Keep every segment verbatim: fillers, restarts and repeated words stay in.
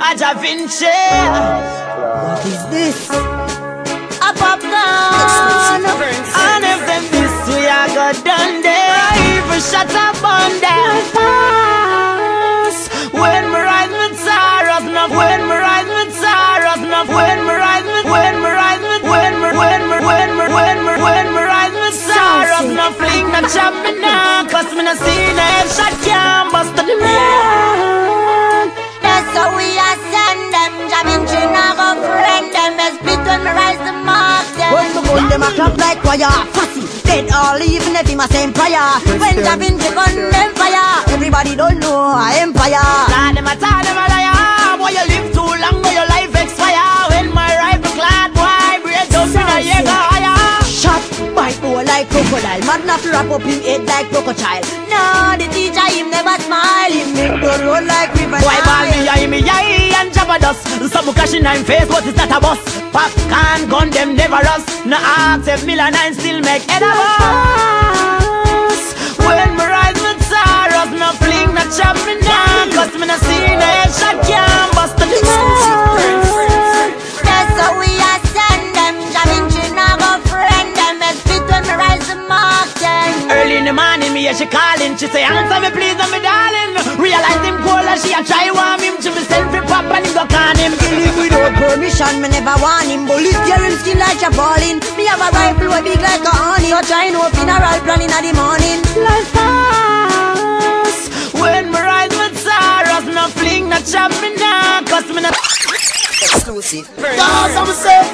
a Da Vinci. What is this? A popcorn. And if them miss, we are go done there. Even shut up on them. When me ride me Taurus, no. When me ride me Taurus, no. When me ride me, when me ride me, when me, when me, when me, when me, when me ride me Taurus, no. Fling no chop me now, 'cause me no see no headshot can bust the man. That's how we are send them. Da Vinci now go friend them. As spit when me rise the mark them. When me gun them a clap like choir. Fussy, dead all even if him a same prayer. When Da Vinci gun them fire, everybody don't know a empire. Tell them a tell them a liar. Boy you live too long, boy your life expire. When my rifle clad boy break down in a year go higher. Shot, bite boy like crocodile. Mad enough to wrap up him head like crocodile. No, the teacher him never smile. Him make the road like river. Why ball me eye, me eye and jabba dust. Some cash in nine face, but it's not a bus. Popcorn gun them never rust. No ask if Milan nine still make head a bus. When me ride me Taurus, no fling, no chop me down. 'Cause me no see no headshot can bust the man. That's how we are send them. Da Vinci now go friend them. As spit when me rise the mountain. Early in the morning, me hear she calling. She say, answer me please, and me darling. Realize him cold and she a try warm him. To me selfie pop and him go can him. Kill him without permission, me never want him. Bullet tear him skin like a balling. Me have a rifle way big like a honey. So try no funeral plan in the morning. Life pass. When me ride my Taurus, no fling, no chop me now. 'Cause me no exclusive. Cause I'm safe.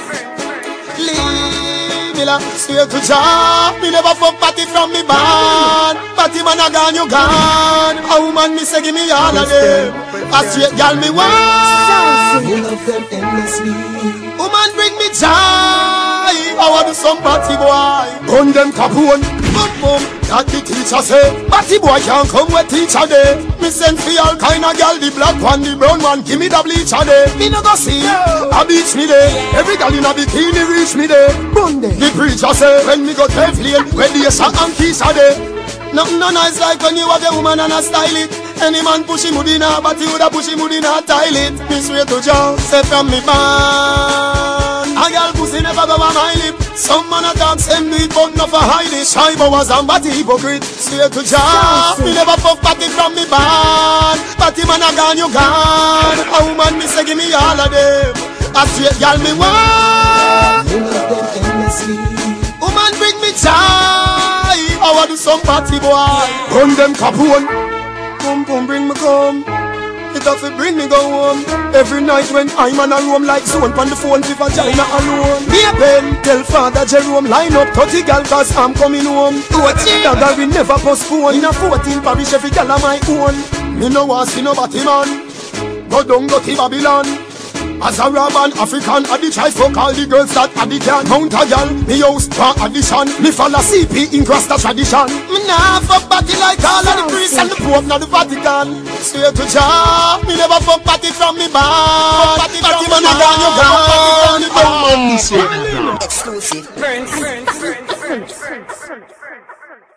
Leave me la, swear to Jah. Me never fuck party from me band. Party man a gone, you gone. A woman me say give me all of them. A straight gal me want. You love them endlessly. Woman bring me joy. I want do some party boy. Gun them capone. Boom boom. That the teacher say. Party boy can't come with teacher day. Me send for all kind of gal. The black one, the brown one. Give me the bleacher day. Me no go see. A beach me day. Every gal in a bikini reach me day. The preacher say when me go to flame, when the shot and kiss a day. Nothing no nice like when you have a woman and a style it. Any man push him would in a, but you would a push him would in a toilet. Me swear to Jah, say from me band. A girl pussy never go on my lip. Some man a talk same do it but not for hide it. Shy boys and batty hypocrite. Swear to Jah, me never fuck party from me band. Party man a gone, you gone. A woman me say give me all of them. A straight girl me want. You love them endlessly. Woman bring me joy. I want do some party boy. Gun them capone. Boom boom bring me come. It have to bring me go home. Every night when I'm on a room like zone on the phone with vagina alone. Me a pen tell Father Jerome line up thirty gal 'cause I'm coming home. That girl we never postpone. In a fourteen parish every gal a my own. Me no want see nobody man. Go down go to Babylon. As a Raban African addict, I fuck all the girls that addict can mount a gal. Me house for addition, me follow C P in Rasta tradition. Me nah fuck party like all of the priests and the Pope not the Vatican. Swear to Jah, me never fuck party from me band. Party man a gone, you gone. Don't mind this way. Exclusive.